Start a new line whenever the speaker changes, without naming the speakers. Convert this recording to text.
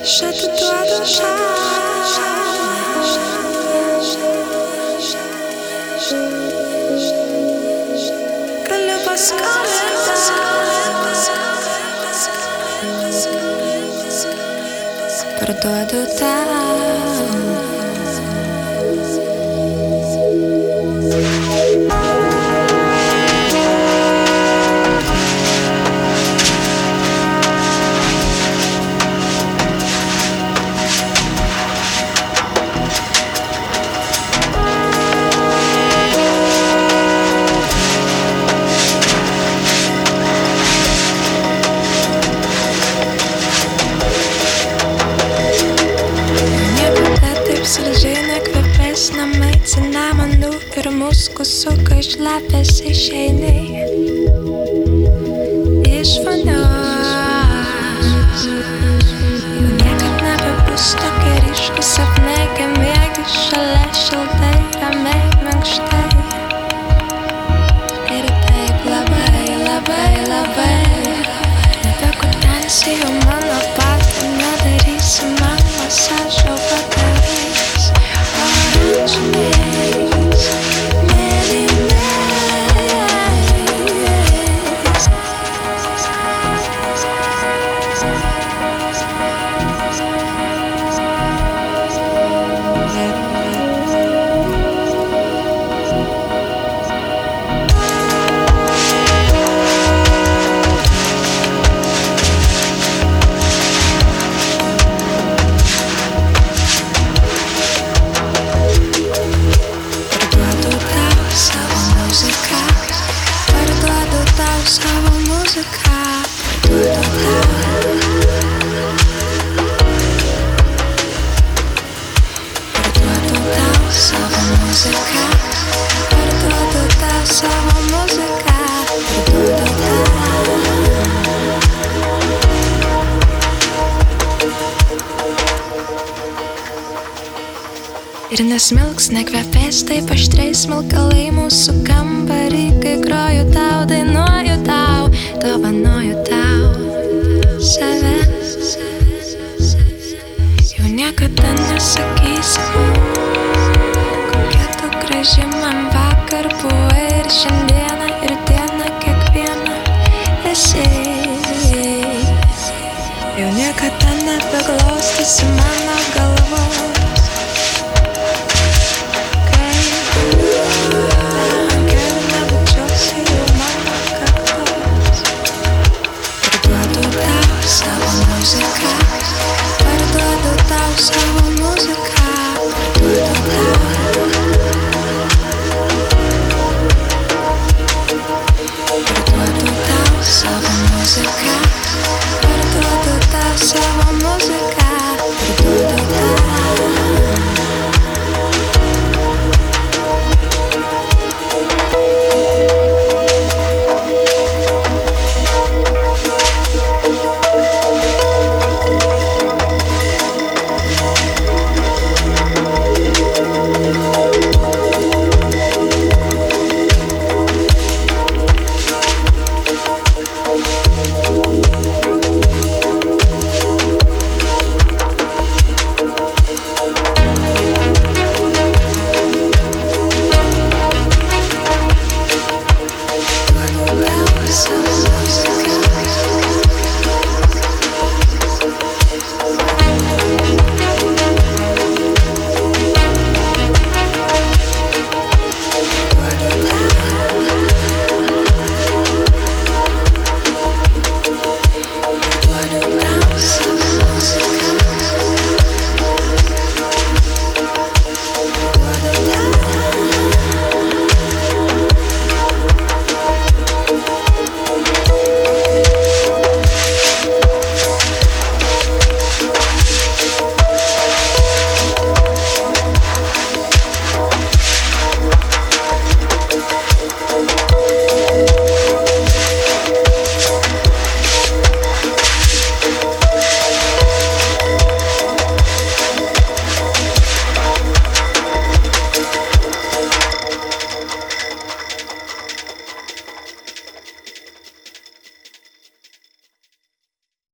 Parduodu tau.
Namai cinamonų ir muskusų, kai šlapias išeini iš vonios. Jau niekad nebebus tokie ryškūs sapnai, kai miegi šalia šiltai, ramiai, minkštai. Ir taip labai, labai, labai nebekutensi jau mano patį, nedarysi man masažo vakarais. Savo muziką parduodu tau, savo muziką parduodu tau, savo muziką parduodu tau. Ir nesmilks, nekvepės taip aštriai smilkalai mūsų kambarį, kai groju tau, dainuoju tau, dovanoju tau save. Jau niekada nesakysi man, kokia tu graži man vakar buvai, ir šiandieną, ir dieną, kiekvieną esi. Jau niekada nebeglostysi mano galvos. Savo muziką parduodu tau, savo muziką parduodu tau. Parduodu tau, savo muziką parduodu tau, savo